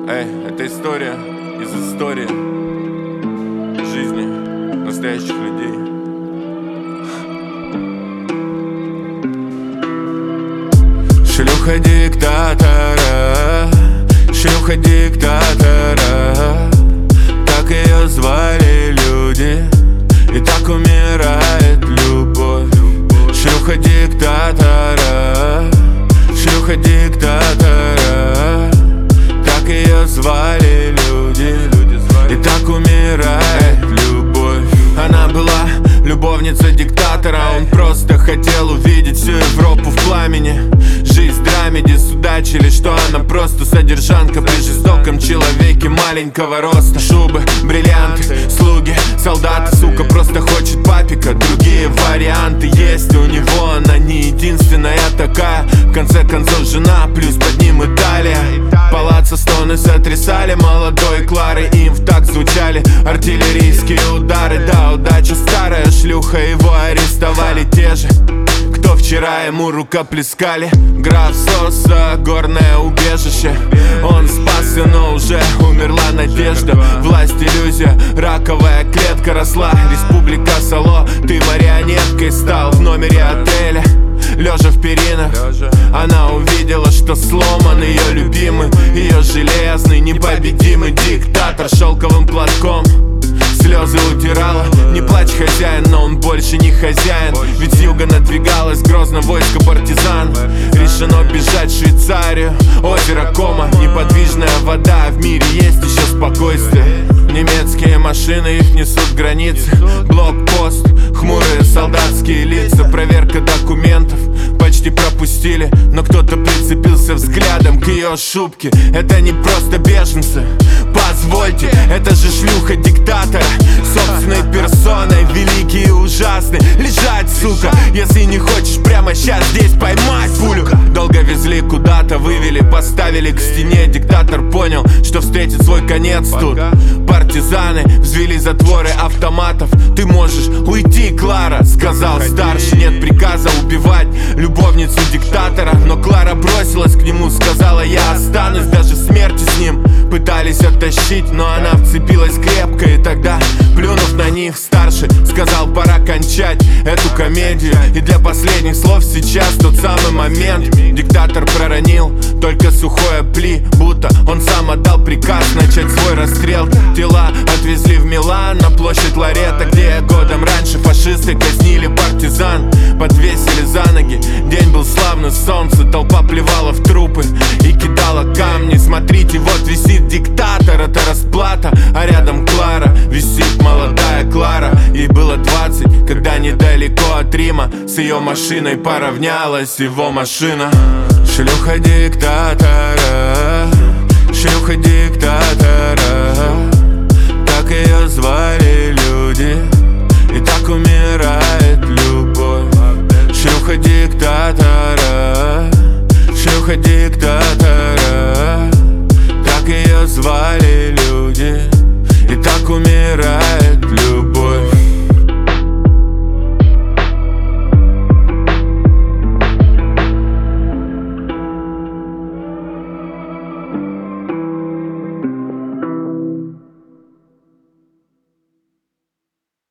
Это история из истории жизни настоящих людей. Шлюха диктатора, шлюха диктатора, так ее звали люди, и так умирает любовь. Шлюха диктатора, шлюха диктатора, так ее звали люди, и так умирает любовь. Она была любовница диктатора, он просто хотел увидеть всю Европу в пламени. Жизнь драмеди судачили, что она просто содержанка при жестоком человеке маленького роста. Шубы, бриллианты, слуги, солдаты, сука, просто хочет папика. Другие варианты есть у него, она не единственная такая. В конце концов жена, плюс под ним Италия. Палаца стоны сотрясали молодой Клары, им в такт звучали артиллерийские удары. Да, удача старая, шлюха, его арестовали те же, кто вчера ему рукоплескали. Граф Соса, горное убежище, он спасся, но уже умерла надежда. Власть, иллюзия, раковая клетка росла. Республика Сало, ты марионеткой стал в номере отеля. Лежа в перинах, она увидела, что сломан ее любимый, ее железный, непобедимый диктатор. Шелковым платком слезы утирала. Не плачь, хозяин, но он больше не хозяин. Ведь с юга надвигалось грозно войско партизан. Решено бежать в Швейцарию, озеро Кома, неподвижная вода, в мире есть еще спокойствие. Немецкие машины, их несут границы. Блокпост, хмурые солдатские лица. Проверка документов, почти пропустили, но кто-то прицепился взглядом к ее шубке. Это не просто беженцы, позвольте, это же шлюха диктатора, собственной персоной, великий и ужасный. Лежать, сука, если не хочешь прямо сейчас здесь поймать пулю. Долго везли куда-то, вывели, поставили к стене. Диктатор понял, что встретит свой конец тут. Партизаны взвели затворы автоматов. Ты можешь уйти, Клара, сказал старший. Нет приказа убивать любовницу диктатора, но Клара бросилась к нему, сказала: я останусь даже в смерти с ним. Пытались оттащить, но она вцепилась крепко. И тогда, плюнув на них, старший сказал: пора кончать эту комедию. И для последних слов сейчас тот самый момент. Диктатор проронил только сухое пли, будто он сам отдал приказ начать свой расстрел. Тела отвезли в Милан, на площадь Лоретто, где годом раньше фашисты казнили партизан. Подвесили за ноги, день был славный, солнце, толпа плевала в трупы и кидала камни. Смотрите, вот висит диктатор, это расплата, а рядом Клара, висит молодая Клара. Ей было 20, когда недалеко от Рима с ее машиной поравнялась его машина. Шлюха диктатора, шлюха диктатора, так ее звали люди, и так умирает